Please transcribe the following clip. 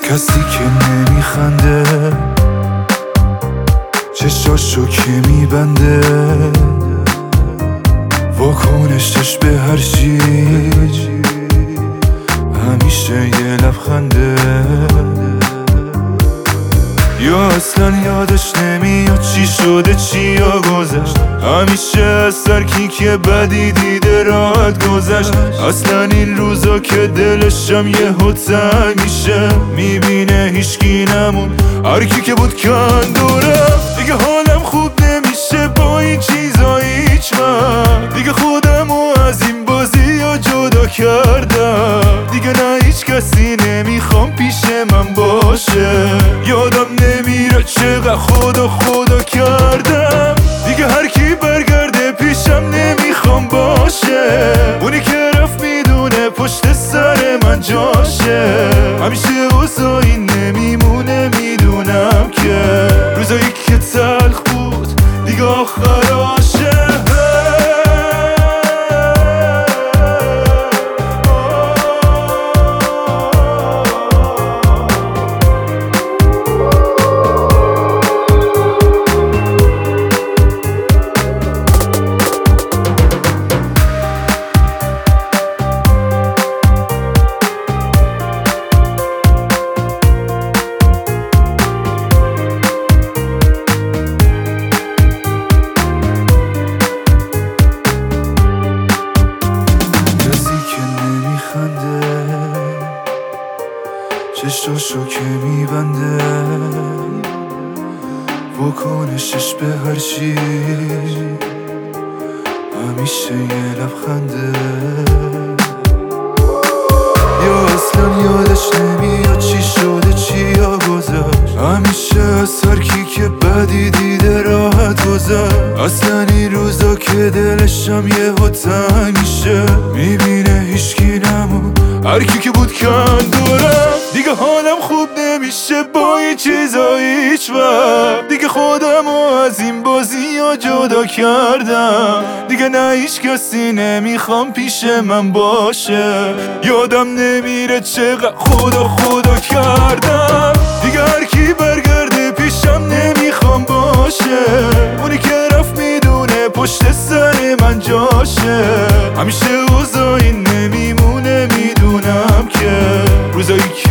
کسی که نمیخنده، چشاشو که میبنده، واکنشش به هر چی همیشه یه لبخنده. یا اصلا یادش نمیاد چی شده چی یا گذشت، همیشه از سر کیک بدی دیده راحت گذشت. اصلا این روزا که دلشم یهو تنگ میشه، میبینه هیچکی نمون، هر کی که بود کند و رفت. دیگه حالم خوب نمیشه با این چیزا هیچ وقت، دیگه خودمو از این بازی ها جدا کردم. دیگه نه هیچ کسی نمیخوام پیش من باشه، یادم نمیره چقدر خدا کردم. دیگه هر کی برگرده پیشم نمیخوام باشه، اونی که رفت میدونه پشت سر من جاشه. همیشه اوضاعی نمیمونه، میدونم که روزایی که تلخ بود دیگه آخراشه. چشاشو که میبنده، واکنشش به هر چی همیشه یه لبخنده. یا اصلا یادش نمیاد چی شده چی یا گذشت، همیشه از هر کی که بدی دیده راحت گذشت. اصلا این روزا که دلشم یهو تنگ میشه، میبینه هیچکی نمون، هر کی که بود کند و رفت. دیگه حالم خوب نمیشه با این چیزا هیچ وقت، دیگه خودمو از این بازی ها جدا کردم. دیگه نه هیچ کسی نمیخوام پیش من باشه، یادم نمیره چقدر خدا کردم. دیگه هر کی برگرده پیشم نمیخوام باشه، اونی که رفت میدونه پشت سر من جاشه. همیشه اوضاعی نمیمونه، میدونم که روزایی